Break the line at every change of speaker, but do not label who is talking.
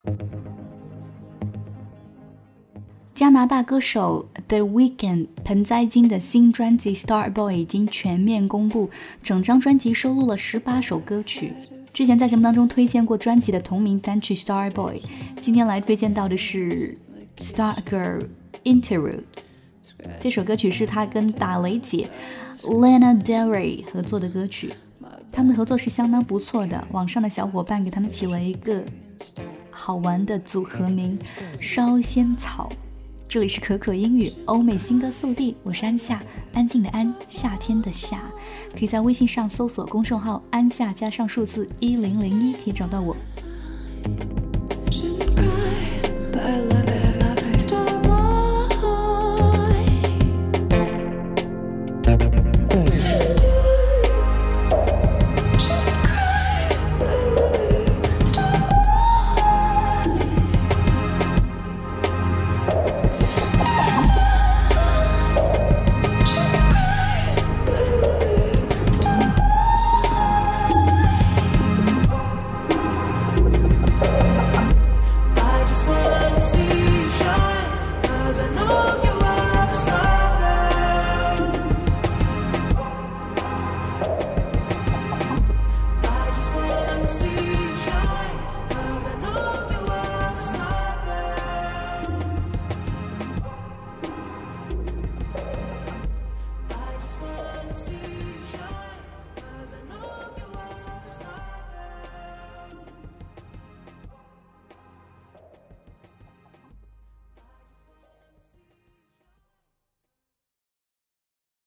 加拿大歌手 The Weeknd 盆栽金的新专辑 Starboy 已经全面公布，整张专辑收录了18首歌曲。之前在节目当中推荐过专辑的同名单曲 Starboy， 今天来推荐到的是 Stargirl Interlude。 这首歌曲是他跟打雷姐 Lana Del Rey 合作的歌曲，他们的合作是相当不错的，网上的小伙伴给他们起了一个好玩的组合名烧仙草。这里是可可英语欧美新歌速递，我是安夏，安静的安，夏天的夏。可以在微信上搜索公众号安夏加上数字1001，可以找到我。